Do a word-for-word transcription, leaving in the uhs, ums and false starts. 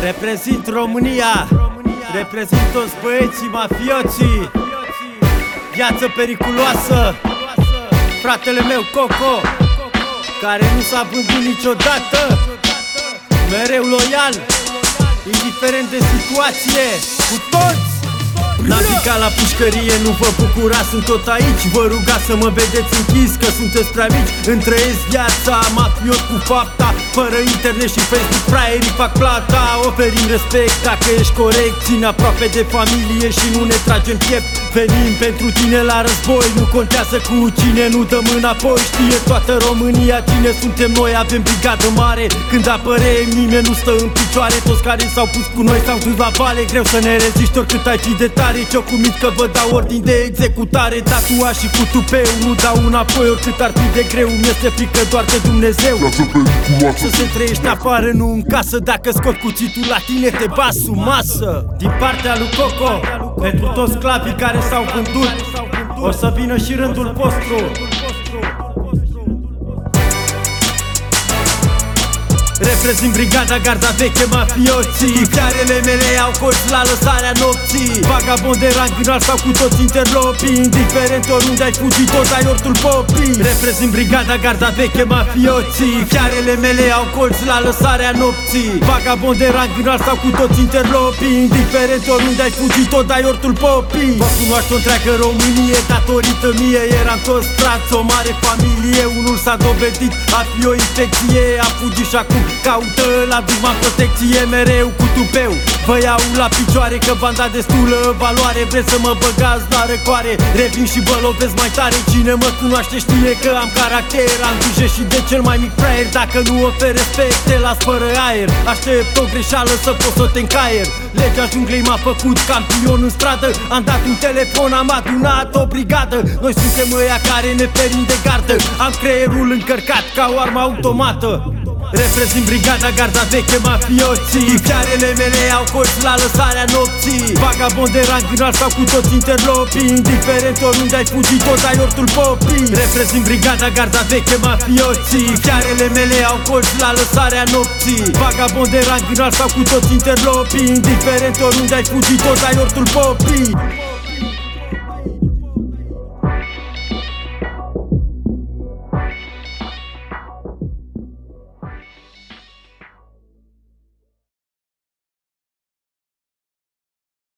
Reprezint România, reprezint toți băieții mafioții. Viață periculoasă, fratele meu Coco, care nu s-a vândut niciodată, mereu loial, indiferent de situație, cu toți. N-am picat la pușcărie, nu vă bucura, sunt tot aici. Vă ruga să mă vedeți închis, că sunteți prea mici. Îmi trăiesc viața, mafiot cu fapta. Fără internet și Facebook, fraierii fac plata. Oferim respect dacă ești corect, țin aproape de familie și nu ne tragem piept. Venim pentru tine la război, nu contează cu cine, nu dăm înapoi. Știe toată România cine suntem noi, avem brigadă mare. Când apărem, nimeni nu stă în picioare. Toți care s-au pus cu noi s-au dus la vale. Greu să ne reziști oricât ai fi de tare. Ce-o cumit că vă dau ordini de executare. Tatuaj și cu tupeu, nu dau înapoi oricât ar fi de greu. Mi-este frică doar de Dumnezeu. Să se trăiești afară, nu în casă. Dacă scot cuțitul la tine, te bas sub masă. Din partea lui Coco, pentru toți sclavii care s-au vândut, o să vină și rândul vostru. Reprezint brigada garda veche mafioții. Fiarele mele au colți la lăsarea nopții. Vagabond de rang înalt sau cu toți interlopii. Indiferent oriunde ai fugit, tot ai ortul popii. Reprezint brigada garda veche mafioții. Fiarele mele au colți la lăsarea nopții. Vagabond de rang înalt sau cu toți interlopii. Indiferent oriunde ai fugit, tot ai ortul popii. Vă cunoaște o întreagă Românie, datorită mie eram toți frați, o mare familie. Unul s-a dovedit a fi o infecție, a fugit și acum caută la dușman protecție, mereu cu tupeu. Vă iau la picioare că v-am dat destulă valoare. Vreți să mă băgați la răcoare, revin și vă lovesc mai tare. Cine mă cunoaște știe că am caracter, am grijă și de cel mai mic fraier. Dacă nu ofer respect, te las fără aer. Aștept o greșeală să pot să te încaier. Legea junglei m-a făcut campion în stradă. Am dat un telefon, am adunat o brigadă. Noi suntem ăia care ne ferim de gardă. Am creierul încărcat ca o armă automată. Reprezint brigada garda veche mafioții. Fiarele mele au colți la lăsarea nopții. Vagabond de rang înalt sau cu toți interlopii. Indiferent oriunde ai fugit, tot ai ortul popii. Reprezint brigada garda veche mafioții. Fiarele mele au colți la lăsarea nopții. Vagabond de rang înalt sau cu toți interlopii. Indiferent oriunde ai fugit, tot ai ortul popii.